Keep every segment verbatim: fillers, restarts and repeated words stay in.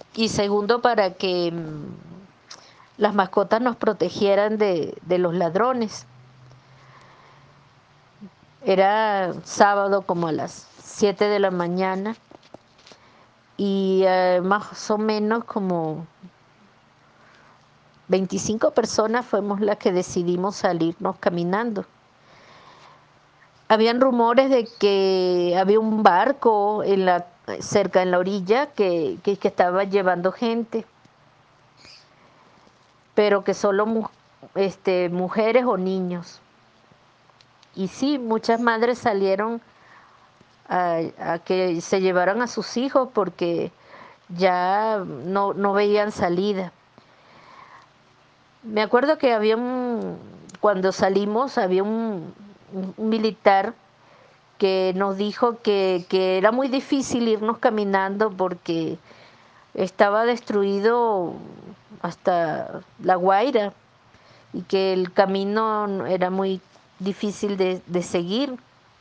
y segundo para que mm, las mascotas nos protegieran de, de los ladrones. Era sábado como a las siete de la mañana y eh, más o menos como veinticinco personas fuimos las que decidimos salirnos caminando. Habían rumores de que había un barco en la, cerca en la orilla que, que, que estaba llevando gente, pero que solo mu este, mujeres o niños. Y sí, muchas madres salieron a, a que se llevaran a sus hijos porque ya no, no veían salida. Me acuerdo que había un, cuando salimos, había un, un militar que nos dijo que, que era muy difícil irnos caminando porque estaba destruido hasta La Guaira y que el camino era muy difícil de, de seguir.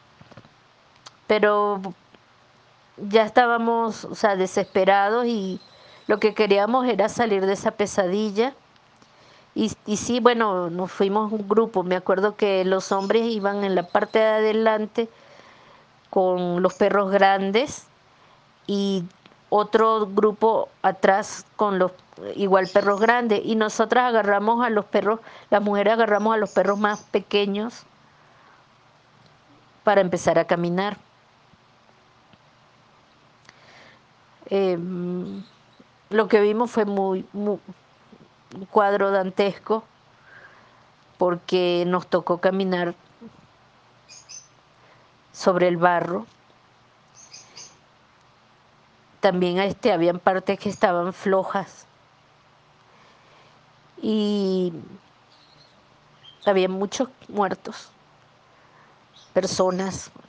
Pero ya estábamos, o sea, desesperados y lo que queríamos era salir de esa pesadilla. Y, y sí, bueno, nos fuimos un grupo. Me acuerdo que los hombres iban en la parte de adelante con los perros grandes y otro grupo atrás con los igual perros grandes. Y nosotras agarramos a los perros, las mujeres agarramos a los perros más pequeños para empezar a caminar. Eh, lo que vimos fue muy, muy un cuadro dantesco porque nos tocó caminar sobre el barro. También este, habían partes que estaban flojas y había muchos muertos, personas